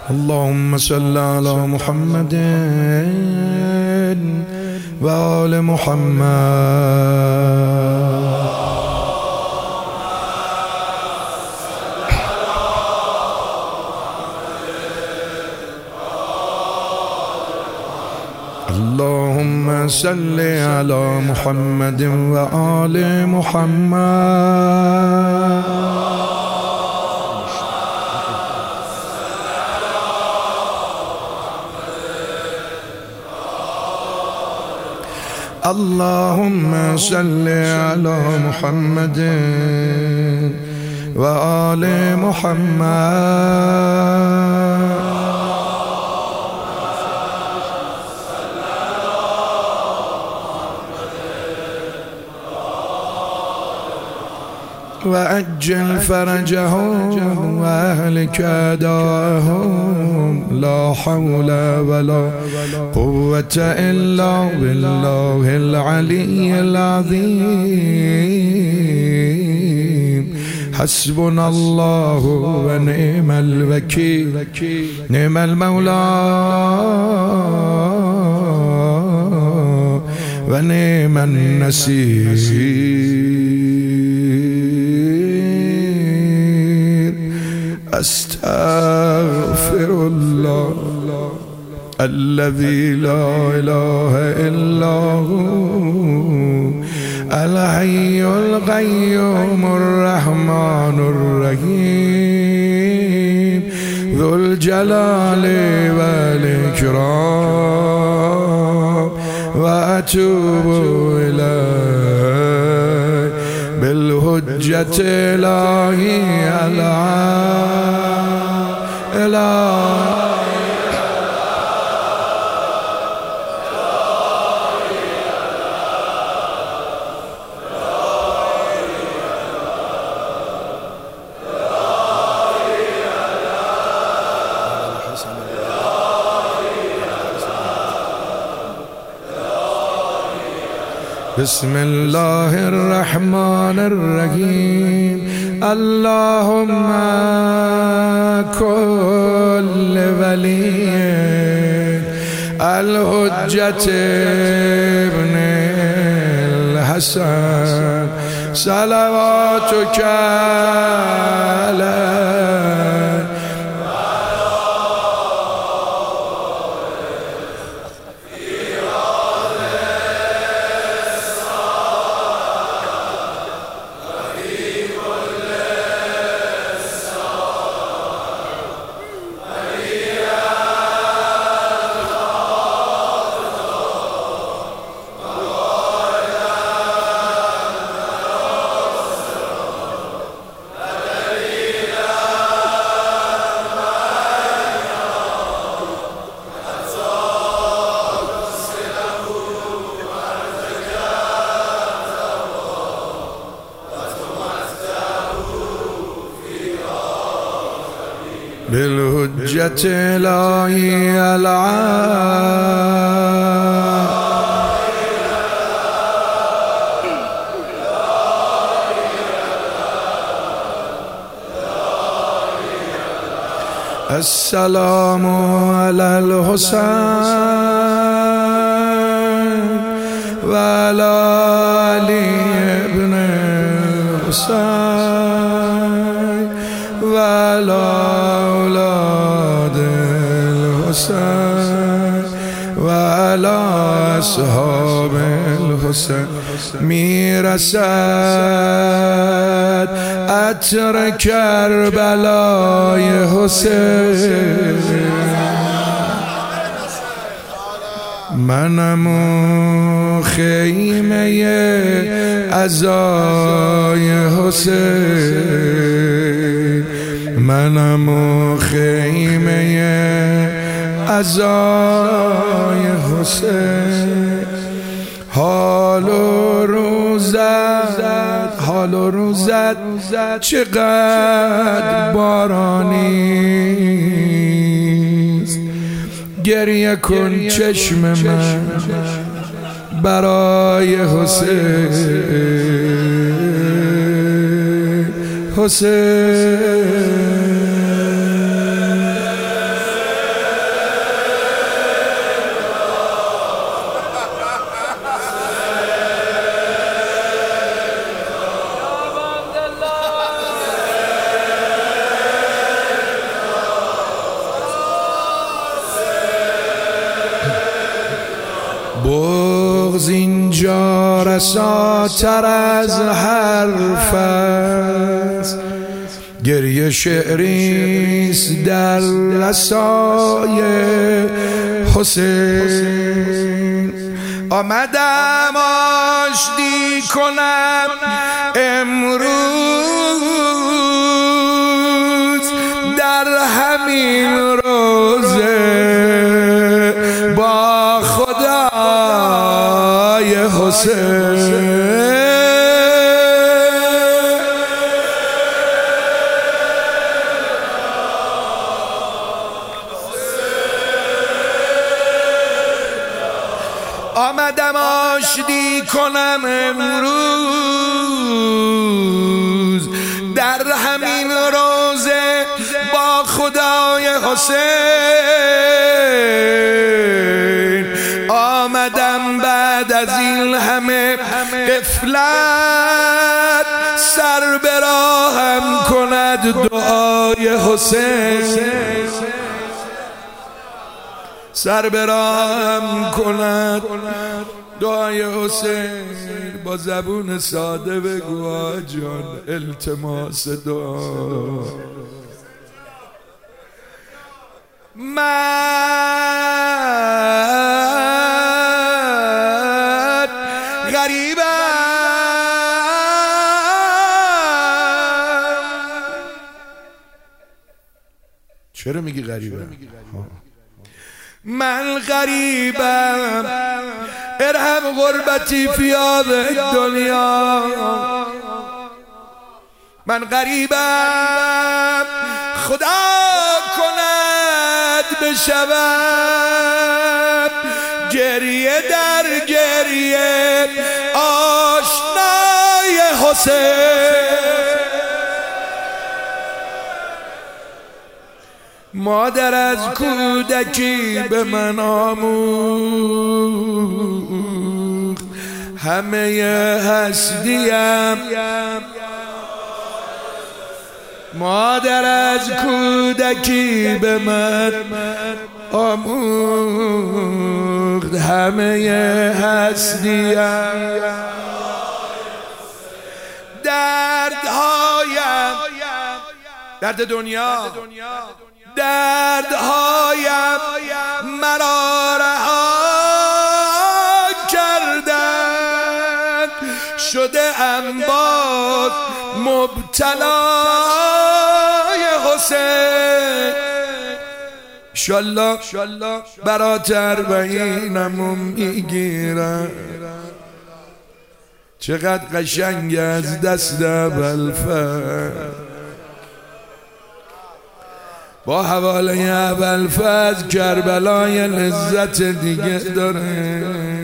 اللهم صل على محمد وآل محمد. اللهم صل على محمد وآل محمد. اللهم صل على محمد وآل محمد. وأجل فرجهم وأهلك أعداءهم. لا حول ولا قوة إلا بالله العلي العظيم. حسبنا الله ونعم الوكيل، نعم المولى ونعم النصير. أستغفر الله الذي لا إله إلا هو الحي القيوم الرحمن الرحيم ذو الجلال والإكرام. وأتوب إليه بالحجة الإلهية بسم الله الرحمن الرحيم. اللهم كل ولي الحجة ابن الحسن صلواتك عليه بالحجة الإلهية السلام على الحسين وعلى علي بن الحسين وعلى أولاد الحسين وعلى أصحاب الحسين. میرسد عطر کربلای حسین. منم و خیمه عزای حسین. منم و خیمه عزای حسین. حال و روزت چقدر بارانیست. گریه کن چشم من برای حسین. بغض اینجا رساتر از حرف است، گریه شعریست در لسای حسین. آمدم آشتی کنم امروز در همین روزه با خدای حسین. آمدم آشتی کنم امروز در همین روزه با خدای حسین. آمدم بعد از این همه غفلت سر به راهم کند دعای حسین، سر به راهم کند دعای حسین. با زبون ساده بگو آقا جان التماس دعا. من غریبم، چرا میگی غریبم؟ من غریبم، ارحم غربتی فی الدنیا. من غریبم، خدا کند بشوم گریه در گریه آشنای حسین. مادر از کودکی به من آموخت همه هستیم. مادر از کودکی به من آموخت همه هستیم. دردهایم، درد دنیا، دردهایم مرا رها کردند، شده ام باز مبتلای حسین. انشالله برات 40 میگیرم. چقدر قشنگ از دست ابوالفضل، با حواله ابوالفضل کربلای لذت دیگه داره.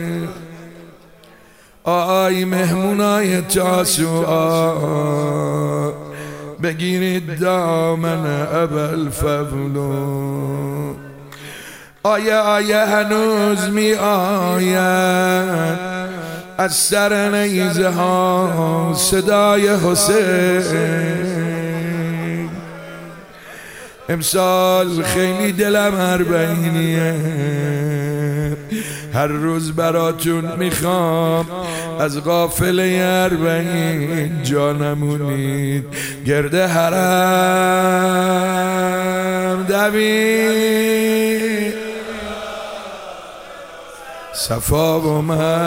آی مهمونای تاسوعا بگیرید دامن ابوالفضل. آیه هنوز می آید از سر نیزه ها صدای حسین. امسال خیلی دلم 40 هر روز براتون میخوام از قافله 40 جا نمونید گرد حرم دوید صفا و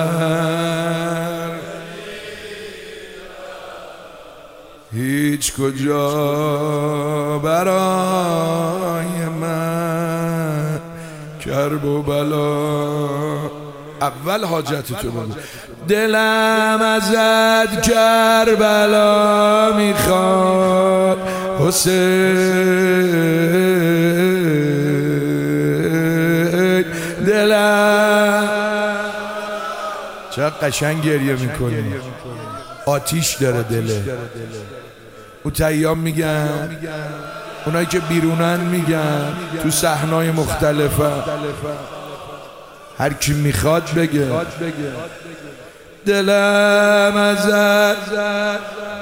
مر هیچ کجا برای من کرب و بلا. اول حاجتتو بگو. دلم ازت کربلا میخواد حسین. دلم چقدر قشنگ گریه میکنی، آتیش داره دله. او تیام میگن، اونایی که بیرونن میگن، تو صحنای مختلفه، هر کی میخواد بگه. دلم ازت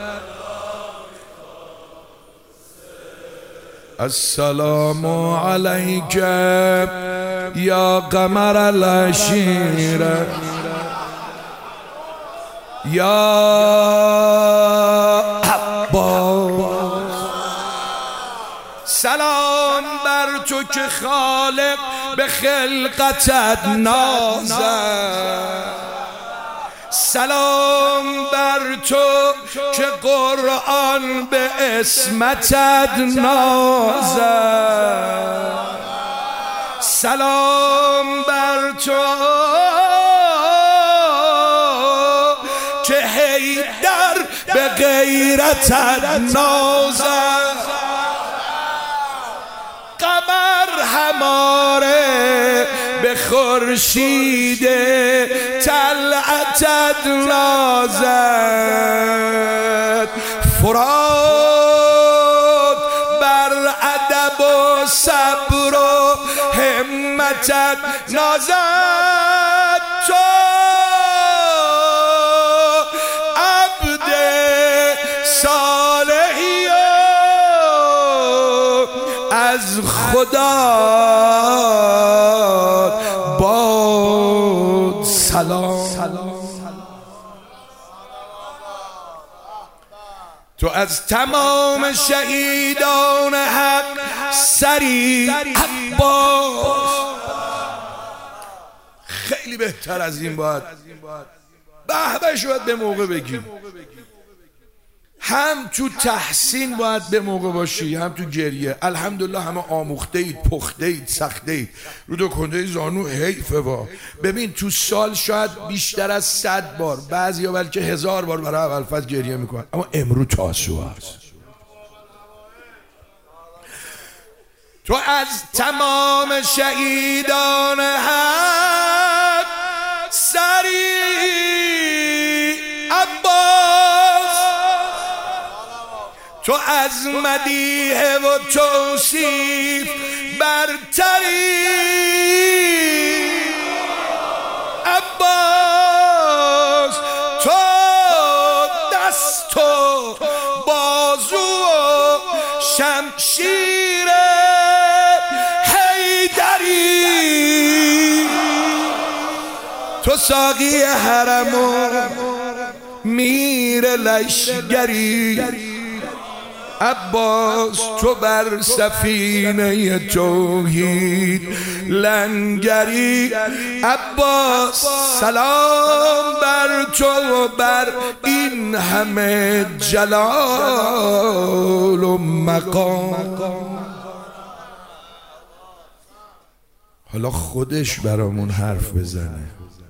السلام علیک یا قمر العشیره یا عباس. سلام بر تو که خالق به خلقتت نازد، سلام بر تو که قرآن به اسمتت نازد، سلام بر تو که حیدر به غیرتت نازد، قمر هماره به خورشید طلعتت نازد، فرات بر ادب و صبر و همتت نازد، تو عبد صالحی از خدا باد سلام. تو از تمام شهیدان حق سری عباس. خیلی بهتر از این باید به شاید به موقع بگیم، هم تو تحسین باید به موقع باشی، هم تو گریه. الحمدلله همه آموخته اید، پخته اید، سخته اید. رو دو کنده زانو حیفه با. ببین تو سال شاید بیشتر از 100 بار، بعضی ها بلکه 1000 بار برای اول فصل گریه میکنن، اما امروز تاسوعه است. تو از تمام شهیدان حق سری عباس، تو از مدیح و توصیف برتری عباس، تو دست و بازو و شمشیر حیدری، تو ساقی حرم و میر لشگری عباس، تو بر سفینه توحید لنگری عباس، سلام بر تو بر این همه جلال و مقام. حالا خودش برامون حرف بزنه.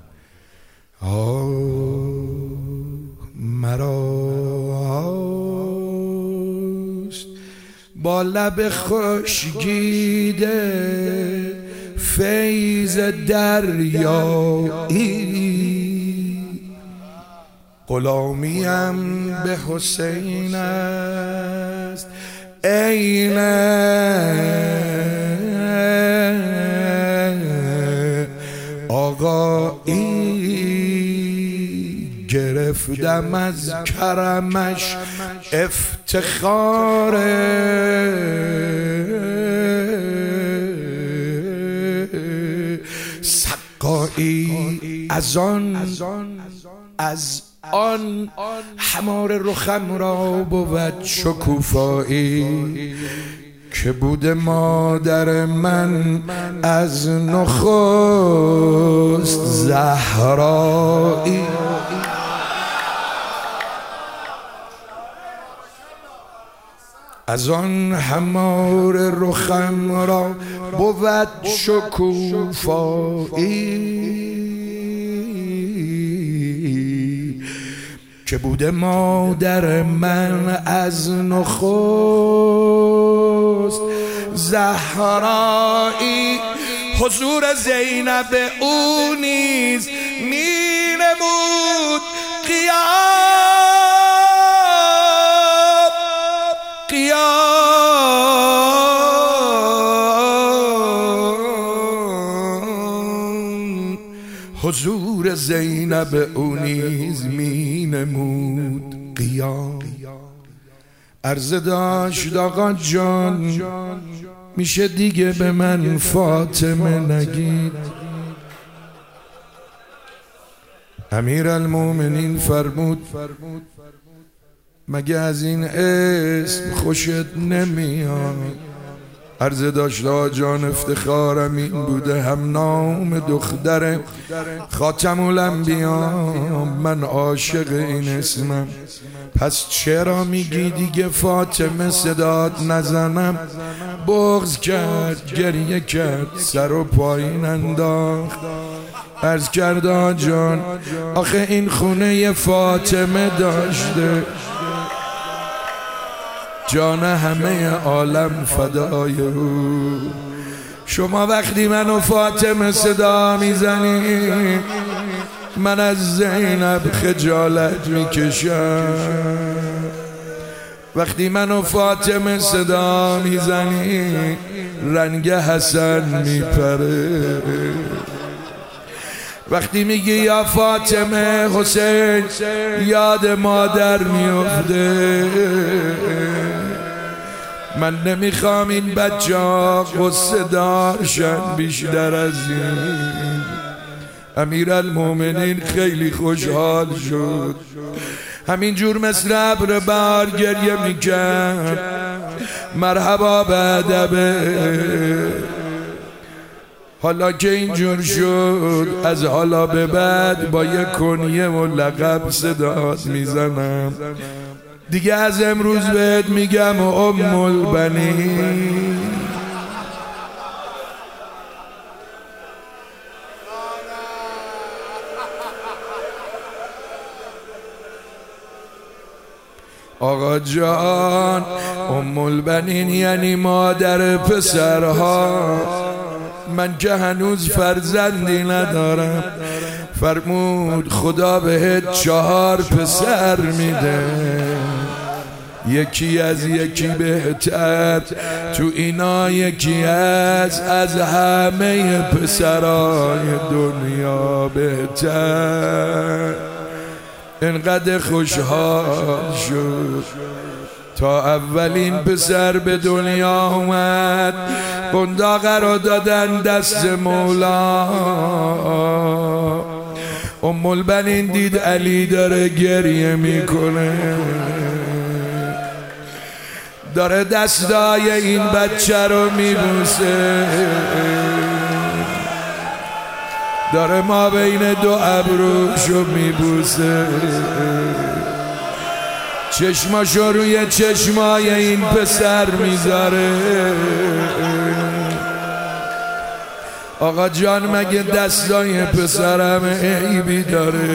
مراست با لب خشکیده فیض دریایی، غلامیم به حسین است عین آقایی، گرفتم از کرمش افتخار سقایی، از آن حمار رخم را بود شکوفایی، که بود مادر من از نخست زهرایی. از آن حمار رخم را بود شکوفایی، که بوده مادر من از نخست زهرایی. حضور زینب او نیز می نمود حضور زینب او نیز می نمود قیام. عرضه داشت آقا جان میشه دیگه به من فاطمه نگید؟ امیرالمومنین فرمود مگه از این اسم خوشت نمیاد؟ عرض داشت آقا جان افتخارم این بوده هم نام دختر خاتم الانبیا، من عاشق این اسمم. پس چرا میگی دیگه فاطمه صدات نزنم؟ بغض کرد، گریه کرد، سر و پایین انداخت. عرض کرد آقا جان آخه این خونه فاطمه داشته، جان همه عالم فدای او. شما وقتی منو فاطمه صدا میزنی من از زینب خجالت میکشم، وقتی منو فاطمه صدا میزنی رنگ حسن میپره، وقتی میگی یا فاطمه حسین یاد مادر میفته. من نمیخوام این بچه ها قصه دارشن بیشتر از این. امیرالمومنین خیلی خوشحال شد، همینجور مثل ابر بهار گریه میکرد. مرحبا به ادبه، حالا که اینجور شد از حالا به بعد با یک کنیه و لقب صدات میزنم دیگه. از امروز بهت میگم ام البنین. آقا جان ام البنین یعنی مادر پسرها. من که هنوز فرزندی ندارم، فرمود خدا بهت 4 پسر میده، یکی از یکی بهتر، تو اینا یکی از همه پسرای دنیا بهتر. انقدر خوشحال شد تا اولین پسر به دنیا اومد قنداقه رو دادن دست مولا. ام البنین دید علی داره گریه میکنه، داره دستای این بچه رو میبوسه، داره ما بین 2 ابروشو میبوسه، چشماشو روی چشمای این پسر میذاره. آقا جان مگه دستای پسرم عیبی داره؟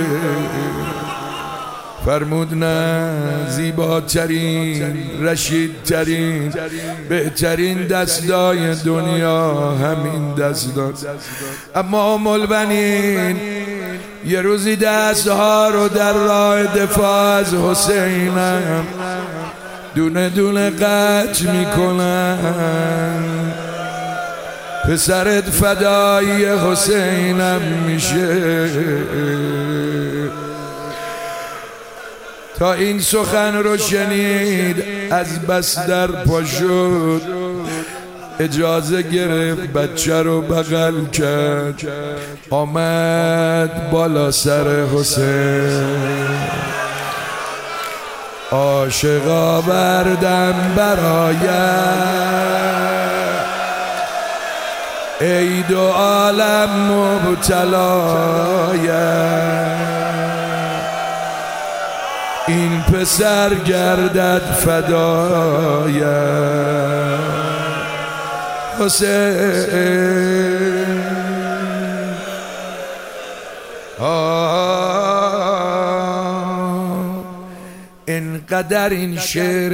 فرمود نه، زیباترین، رشیدترین، بهترین دستای دنیا همین دستاست. اما ام البنین یه روزی دستها رو در راه دفاع از حسینم دونه دونه قطع میکنن. پسرت فدای حسینم میشه. تا این سخن رو شنید از بس در پا شد، اجازه گرفت بچه رو بغل کرد، آمد بالا سر حسین. عاشق آوردم برایت، ای 2 عالم مبتلایت، این پسر گردد فدایت. حسین اینقدر این شعر